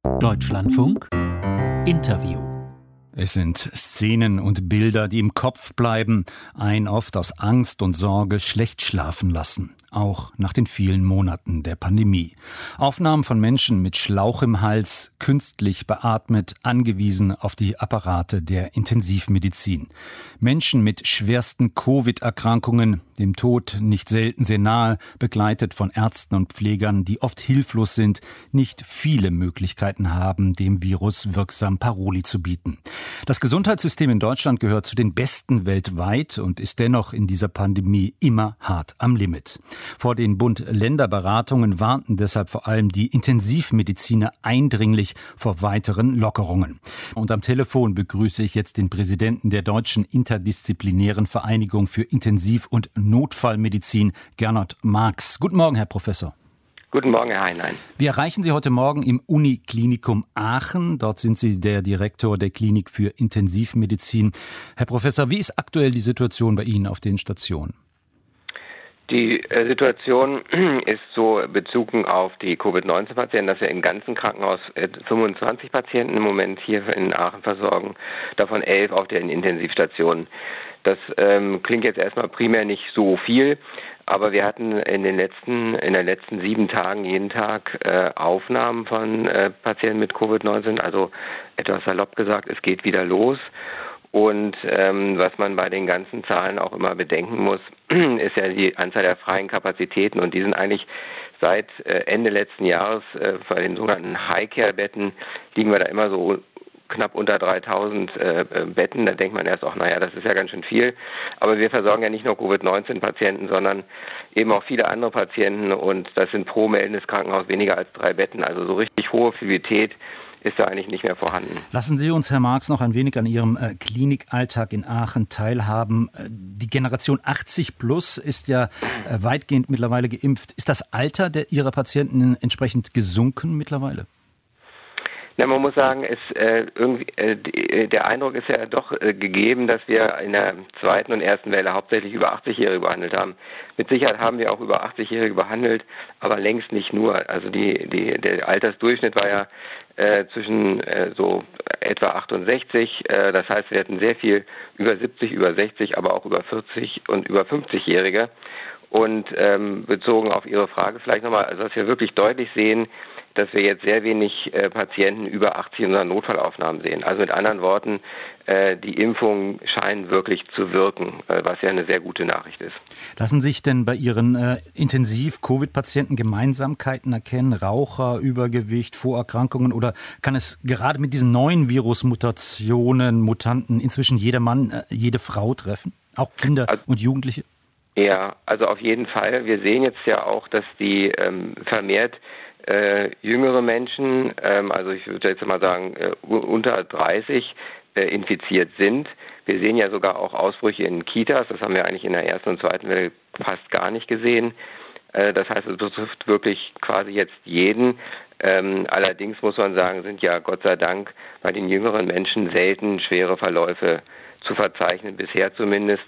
Deutschlandfunk Interview. Es sind Szenen und Bilder, die im Kopf bleiben, einen oft aus Angst und Sorge schlecht schlafen lassen, auch nach den vielen Monaten der Pandemie. Aufnahmen von Menschen mit Schlauch im Hals, künstlich beatmet, angewiesen auf die Apparate der Intensivmedizin. Menschen mit schwersten Covid-Erkrankungen, dem Tod nicht selten sehr nahe, begleitet von Ärzten und Pflegern, die oft hilflos sind, nicht viele Möglichkeiten haben, dem Virus wirksam Paroli zu bieten. Das Gesundheitssystem in Deutschland gehört zu den besten weltweit und ist dennoch in dieser Pandemie immer hart am Limit. Vor den Bund-Länder-Beratungen warnten deshalb vor allem die Intensivmediziner eindringlich vor weiteren Lockerungen. Und am Telefon begrüße ich jetzt den Präsidenten der Deutschen Interdisziplinären Vereinigung für Intensiv- und Notfallmedizin, Gernot Marx. Guten Morgen, Herr Professor. Guten Morgen, Herr Heinlein. Wir erreichen Sie heute Morgen im Uniklinikum Aachen. Dort sind Sie der Direktor der Klinik für Intensivmedizin. Herr Professor, wie ist aktuell die Situation bei Ihnen auf den Stationen? Die Situation ist so bezogen auf die Covid-19-Patienten, dass wir im ganzen Krankenhaus 25 Patienten im Moment hier in Aachen versorgen, davon 11 auf den Intensivstationen. Das klingt jetzt erstmal primär nicht so viel, aber wir hatten in den letzten 7 Tagen jeden Tag Aufnahmen von Patienten mit Covid-19, also etwas salopp gesagt, es geht wieder los. Und was man bei den ganzen Zahlen auch immer bedenken muss, ist ja die Anzahl der freien Kapazitäten. Und die sind eigentlich seit Ende letzten Jahres bei den sogenannten High-Care-Betten liegen wir da immer so knapp unter 3000 Betten. Da denkt man erst auch, naja, das ist ja ganz schön viel. Aber wir versorgen ja nicht nur Covid-19-Patienten, sondern eben auch viele andere Patienten. Und das sind pro meldendes Krankenhaus weniger als 3 Betten. Also so richtig hohe Fluidität ist da eigentlich nicht mehr vorhanden. Lassen Sie uns, Herr Marx, noch ein wenig an Ihrem Klinikalltag in Aachen teilhaben. Die Generation 80 plus ist ja weitgehend mittlerweile geimpft. Ist das Alter Ihrer Patienten entsprechend gesunken mittlerweile? Na, man muss sagen, der Eindruck ist ja doch gegeben, dass wir in der zweiten und ersten Welle hauptsächlich über 80-Jährige behandelt haben. Mit Sicherheit haben wir auch über 80-Jährige behandelt, aber längst nicht nur. Also der Altersdurchschnitt war ja zwischen so etwa 68. Das heißt, wir hatten sehr viel über 70, über 60, aber auch über 40 und über 50-Jährige. Und bezogen auf Ihre Frage vielleicht nochmal, also dass wir wirklich deutlich sehen, dass wir jetzt sehr wenig Patienten über 80 in unseren Notfallaufnahmen sehen. Also mit anderen Worten, die Impfungen scheinen wirklich zu wirken, was ja eine sehr gute Nachricht ist. Lassen sich denn bei Ihren Intensiv-Covid-Patienten Gemeinsamkeiten erkennen? Raucher, Übergewicht, Vorerkrankungen? Oder kann es gerade mit diesen neuen Virusmutationen, Mutanten inzwischen jeder Mann, jede Frau treffen? Auch Kinder und Jugendliche? Ja, also auf jeden Fall. Wir sehen jetzt ja auch, dass die vermehrt jüngere Menschen, also ich würde jetzt mal sagen unter 30, infiziert sind. Wir sehen ja sogar auch Ausbrüche in Kitas, das haben wir eigentlich in der ersten und zweiten Welle fast gar nicht gesehen. Das heißt, es betrifft wirklich quasi jetzt jeden. Allerdings muss man sagen, sind ja Gott sei Dank bei den jüngeren Menschen selten schwere Verläufe zu verzeichnen, bisher zumindest.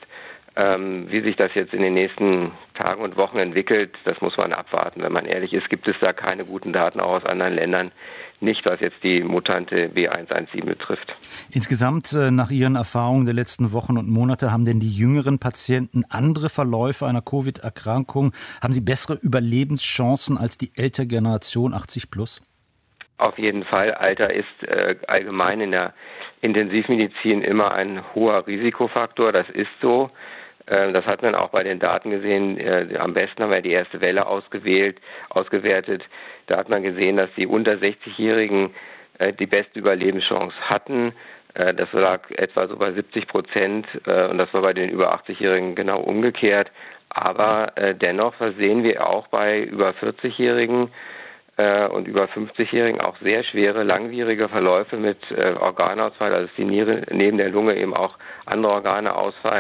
Wie sich das jetzt in den nächsten Tagen und Wochen entwickelt, das muss man abwarten. Wenn man ehrlich ist, gibt es da keine guten Daten auch aus anderen Ländern, nicht was jetzt die Mutante B117 betrifft. Insgesamt, nach Ihren Erfahrungen der letzten Wochen und Monate, haben denn die jüngeren Patienten andere Verläufe einer Covid-Erkrankung? Haben sie bessere Überlebenschancen als die ältere Generation 80 plus? Auf jeden Fall. Alter ist allgemein in der Intensivmedizin immer ein hoher Risikofaktor. Das ist so. Das hat man auch bei den Daten gesehen. Am besten haben wir die erste Welle ausgewertet. Da hat man gesehen, dass die unter 60-Jährigen die beste Überlebenschance hatten. Das lag etwa so bei 70%, und das war bei den über 80-Jährigen genau umgekehrt. Aber dennoch sehen wir auch bei über 40-Jährigen und über 50-Jährigen auch sehr schwere, langwierige Verläufe mit Organausfall, also dass die Niere neben der Lunge eben auch andere Organe ausfallen.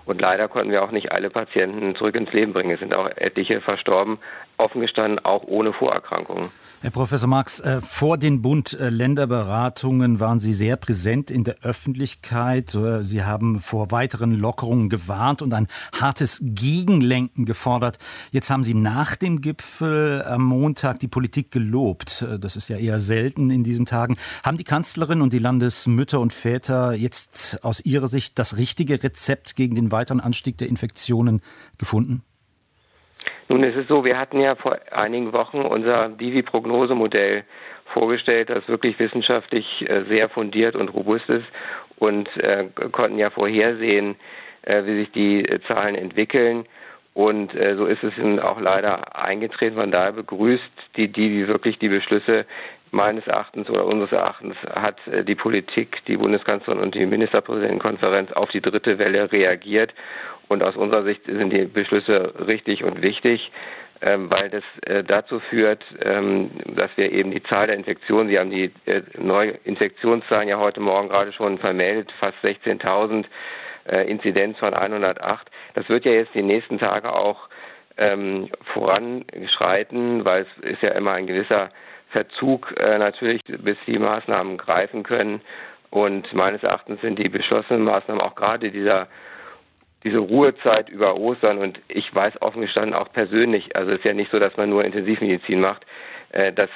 Und leider konnten wir auch nicht alle Patienten zurück ins Leben bringen. Es sind auch etliche verstorben, offen gestanden, auch ohne Vorerkrankungen. Herr Professor Marx, vor den Bund-Länder-Beratungen waren Sie sehr präsent in der Öffentlichkeit. Sie haben vor weiteren Lockerungen gewarnt und ein hartes Gegenlenken gefordert. Jetzt haben Sie nach dem Gipfel am Montag die Politik gelobt. Das ist ja eher selten in diesen Tagen. Haben die Kanzlerin und die Landesmütter und Väter jetzt aus Ihrer Sicht das richtige Rezept gegen den weiteren Anstieg der Infektionen gefunden? Nun, es ist so, wir hatten ja vor einigen Wochen unser Divi-Prognosemodell vorgestellt, das wirklich wissenschaftlich sehr fundiert und robust ist und konnten ja vorhersehen, wie sich die Zahlen entwickeln. Und so ist es auch leider eingetreten. Von daher begrüßt die Divi wirklich die Beschlüsse. Meines Erachtens oder unseres Erachtens hat die Politik, die Bundeskanzlerin und die Ministerpräsidentenkonferenz auf die dritte Welle reagiert. Und aus unserer Sicht sind die Beschlüsse richtig und wichtig, weil das dazu führt, dass wir eben die Zahl der Infektionen, Sie haben die Neuinfektionszahlen ja heute Morgen gerade schon vermeldet, fast 16.000, Inzidenz von 108. Das wird ja jetzt die nächsten Tage auch voranschreiten, weil es ist ja immer ein gewisser Verzug natürlich, bis die Maßnahmen greifen können. Und meines Erachtens sind die beschlossenen Maßnahmen auch gerade diese Ruhezeit über Ostern, und ich weiß offen gestanden auch persönlich, also es ist ja nicht so, dass man nur Intensivmedizin macht, dass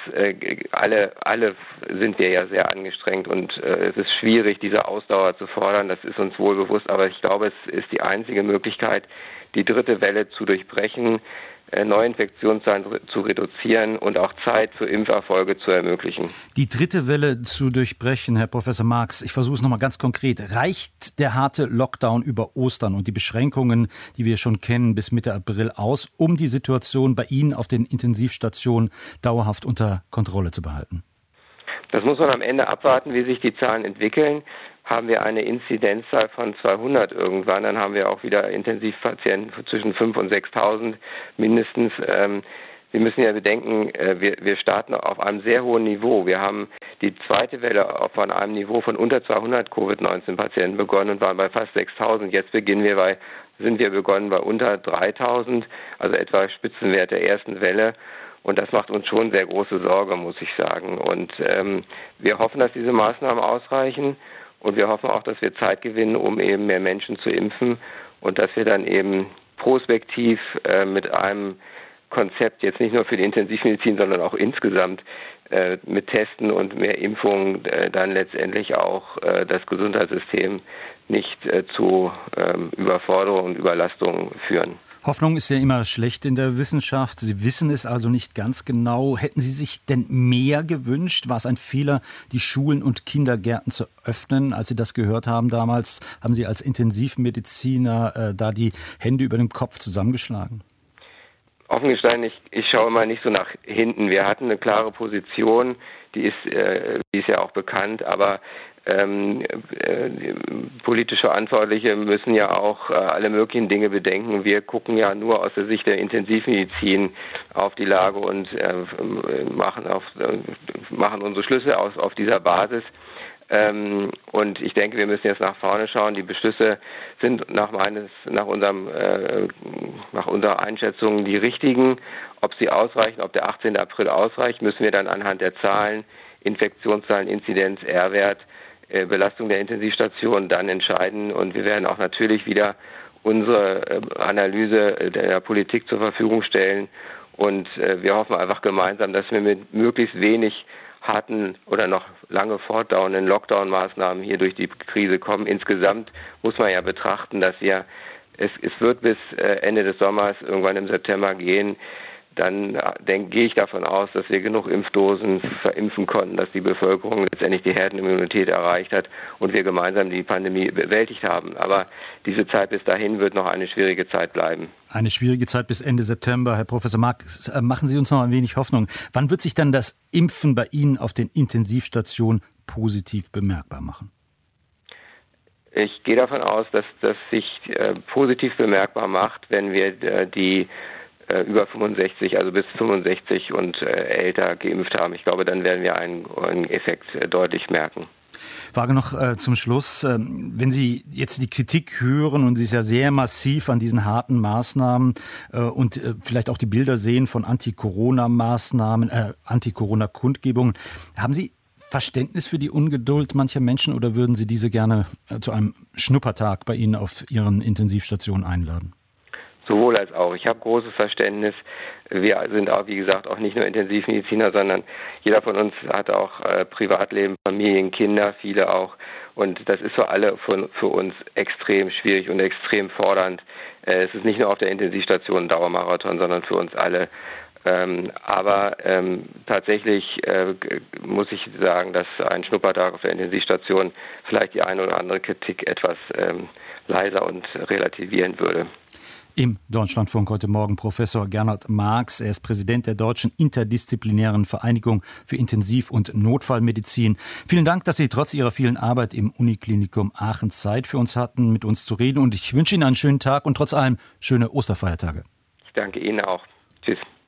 alle sind wir ja sehr angestrengt und es ist schwierig, diese Ausdauer zu fordern, das ist uns wohl bewusst, aber ich glaube, es ist die einzige Möglichkeit, die dritte Welle zu durchbrechen, Neuinfektionszahlen zu reduzieren und auch Zeit für Impferfolge zu ermöglichen. Die dritte Welle zu durchbrechen, Herr Professor Marx, ich versuche es nochmal ganz konkret. Reicht der harte Lockdown über Ostern und die Beschränkungen, die wir schon kennen, bis Mitte April aus, um die Situation bei Ihnen auf den Intensivstationen dauerhaft unter Kontrolle zu behalten? Das muss man am Ende abwarten, wie sich die Zahlen entwickeln. Haben wir eine Inzidenzzahl von 200 irgendwann, dann haben wir auch wieder Intensivpatienten zwischen 5.000 und 6.000 mindestens. Wir müssen ja bedenken, wir starten auf einem sehr hohen Niveau. Wir haben die zweite Welle von einem Niveau von unter 200 Covid-19-Patienten begonnen und waren bei fast 6.000. Jetzt sind wir begonnen bei unter 3.000, also etwa Spitzenwert der ersten Welle. Und das macht uns schon sehr große Sorge, muss ich sagen. Und wir hoffen, dass diese Maßnahmen ausreichen. Und wir hoffen auch, dass wir Zeit gewinnen, um eben mehr Menschen zu impfen und dass wir dann eben prospektiv mit einem Konzept jetzt nicht nur für die Intensivmedizin, sondern auch insgesamt mit Testen und mehr Impfungen dann letztendlich auch das Gesundheitssystem nicht zu Überforderung und Überlastung führen. Hoffnung ist ja immer schlecht in der Wissenschaft. Sie wissen es also nicht ganz genau. Hätten Sie sich denn mehr gewünscht? War es ein Fehler, die Schulen und Kindergärten zu öffnen? Als Sie das gehört haben damals, haben Sie als Intensivmediziner da die Hände über dem Kopf zusammengeschlagen? Offen gestanden, ich schaue mal nicht so nach hinten. Wir hatten eine klare Position, die ist ja auch bekannt, aber politische Verantwortliche müssen ja auch alle möglichen Dinge bedenken. Wir gucken ja nur aus der Sicht der Intensivmedizin auf die Lage und machen unsere Schlüsse auf dieser Basis. Und ich denke, wir müssen jetzt nach vorne schauen. Die Beschlüsse sind nach unserer Einschätzung die richtigen. Ob sie ausreichen, ob der 18. April ausreicht, müssen wir dann anhand der Zahlen, Infektionszahlen, Inzidenz, R-Wert, Belastung der Intensivstation dann entscheiden. Und wir werden auch natürlich wieder unsere Analyse der Politik zur Verfügung stellen. Und wir hoffen einfach gemeinsam, dass wir mit möglichst wenig harten oder noch lange fortdauernden Lockdown-Maßnahmen hier durch die Krise kommen. Insgesamt muss man ja betrachten, dass es wird bis Ende des Sommers, irgendwann im September gehen. Dann gehe ich davon aus, dass wir genug Impfdosen verimpfen konnten, dass die Bevölkerung letztendlich die Herdenimmunität erreicht hat und wir gemeinsam die Pandemie bewältigt haben. Aber diese Zeit bis dahin wird noch eine schwierige Zeit bleiben. Eine schwierige Zeit bis Ende September. Herr Professor Marx, machen Sie uns noch ein wenig Hoffnung. Wann wird sich dann das Impfen bei Ihnen auf den Intensivstationen positiv bemerkbar machen? Ich gehe davon aus, dass das sich positiv bemerkbar macht, wenn wir die über 65, also bis 65 und älter geimpft haben. Ich glaube, dann werden wir einen Effekt deutlich merken. Frage noch zum Schluss. Wenn Sie jetzt die Kritik hören und sie ist ja sehr massiv an diesen harten Maßnahmen und vielleicht auch die Bilder sehen von Anti-Corona-Maßnahmen, Anti-Corona-Kundgebungen, haben Sie Verständnis für die Ungeduld mancher Menschen oder würden Sie diese gerne zu einem Schnuppertag bei Ihnen auf Ihren Intensivstationen einladen? Sowohl als auch. Ich habe großes Verständnis. Wir sind auch, wie gesagt, auch nicht nur Intensivmediziner, sondern jeder von uns hat auch Privatleben, Familien, Kinder, viele auch. Und das ist für alle für uns extrem schwierig und extrem fordernd. Es ist nicht nur auf der Intensivstation ein Dauermarathon, sondern für uns alle. Aber tatsächlich muss ich sagen, dass ein Schnuppertag auf der Intensivstation vielleicht die eine oder andere Kritik etwas leiser und relativieren würde. Im Deutschlandfunk heute Morgen Professor Gernot Marx. Er ist Präsident der Deutschen Interdisziplinären Vereinigung für Intensiv- und Notfallmedizin. Vielen Dank, dass Sie trotz Ihrer vielen Arbeit im Uniklinikum Aachen Zeit für uns hatten, mit uns zu reden. Und ich wünsche Ihnen einen schönen Tag und trotz allem schöne Osterfeiertage. Ich danke Ihnen auch. Tschüss.